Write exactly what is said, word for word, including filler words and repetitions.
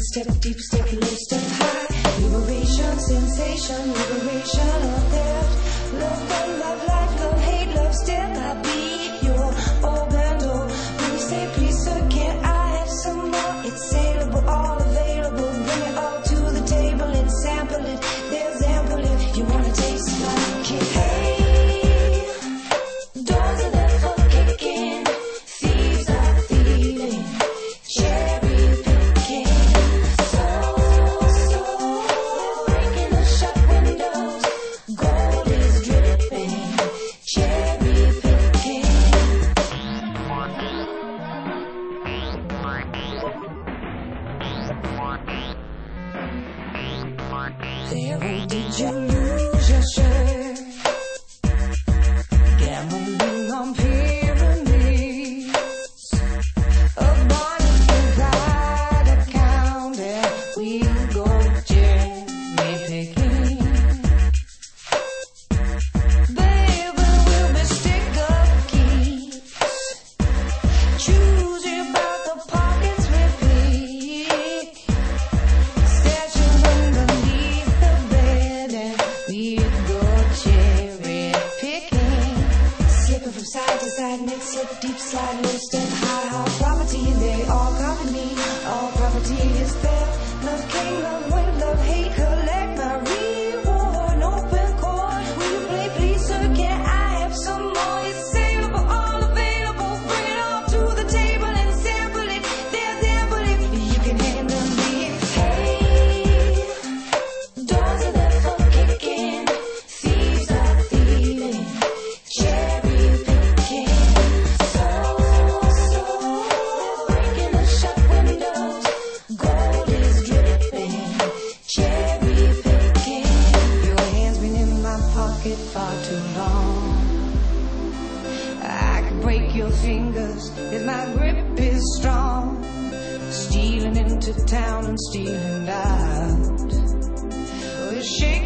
step deep, step low, step high. Liberation, sensation, liberation of theft. Love, love, love, life, love, hate, love, step. I be your open door. Please say, please sir, can I have some more? It's saleable, all available. Bring it all to the table and sample it. There's ample if you wanna taste my cake. Hey, doors are there for kicking. Thieves are thieving. Cherry picking. So, so, breaking the shut windows. Gold is dripping. Cherry picking. There, oh, did you lose your shirt? Gambling on pyramids. A bonnet without a count, and we go cherry picking. Baby, we'll be stick up keeps. Choosy about the pockets we pick. Stashing underneath the bed, and we go cherry picking. Slipping from side to side, mid slip, deep slide, low step, high, high property, and they all copy me. All property is theft. Love king, love win, love hate, collect my reward. Open court, will you play, please sir, can I have some more? It's saleable, all available. Bring it all to the table and sample it. There's ample if you can handle it. Hey, doors are there for kicking. Thieves are thieving. Cherry picking. So, so, breaking the shut windows. Gold is dripping. Cherry picking. Your hand's been in my pocket far too long. I could break your fingers if my grip is strong. Stealing into town and stealing out. We're shaking